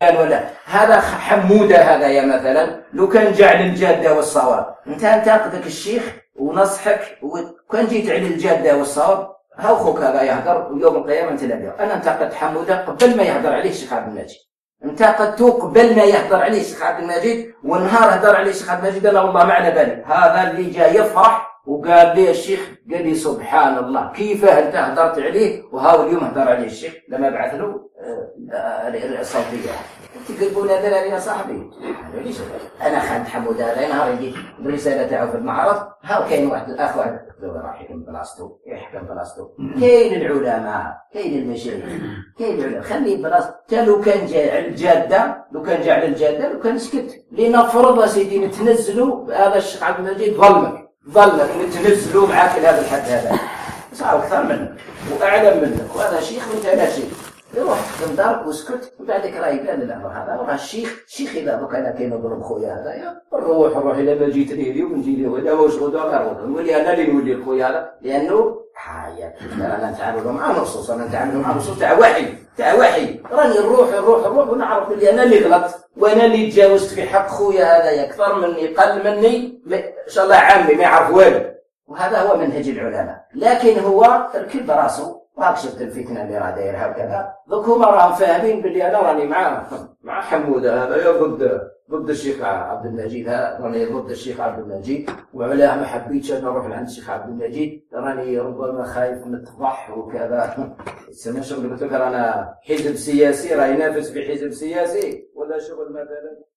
ولا هذا حمودة هذا يا مثلا لو كان جعل الجادة والصواب انت انتقدك الشيخ ونصحك وكان جيت على الجادة والصواب هاو خوك هذا يهدر ويوم القيامة انت لا بيه. انا انتقدت حمودة قبل ما يهدر عليه الشيخ عبد المجيد انتقدته قبل ما يهدر عليه الشيخ عبد المجيد والنهار هدر عليه الشيخ عبد المجيد انا والله ما على بالي هذا اللي جاي يفرح وقال لي الشيخ قال لي سبحان الله كيف انت هدرت عليه وهاو اليوم هدر عليه الشيخ لما بعث له الصوتيه تقلبون هذا يا صاحبي ليش انا خالد حمود هذا نهار يجي الرساله تاعو في المعرض هاو كاين واحد الاخ واحد راح يحكم بلاصتو كاين العلماء كاين المشايخ كاين العلماء خلي بلاصتو لو كان جاء على الجاده لو كان سكت لنفرض سيدي نتنزلوا هذا الشيخ عبد المجيد ظلمك نتنزلوا معاك لهذا الحد هذا صار اكثر منك واعلم منك وهذا شيخ وانت لا شيخ يروح تخدم دارك وسكت ومن بعدك راهي قال لا هذا راه الشيخ اذا دوك انا كاين نضرب خويا هذايا نروح الى ما جيت ليه ونجي ليه ولا واش غدوه غير نولي انا اللي نولي الخويا هذا لانه حياه انا نتعاملوا مع نصوص تاع وحي راني نروح ونعرف بلي انا اللي غلط وانا اللي تجاوزت في حق خويا هذايا اكثر مني قل مني ان شاء الله عامي ما يعرف والو وهذا هو منهج العلماء لكن هو ركب راسه راك شفت الفتنه اللي راه دايرها وكذا دوك هما راهم فاهمين بلي انا راني مع حموده هذا ضد الشيخ عبد المجيد راني ضد الشيخ عبد المجيد وعلاه ما حبيتش انا نروح لعند الشيخ عبد المجيد راني ربما خايف نتفضح وكذا سما شغل قلت لك رانا حزب سياسي راه ينافس في حزب سياسي ولا شغل مثلا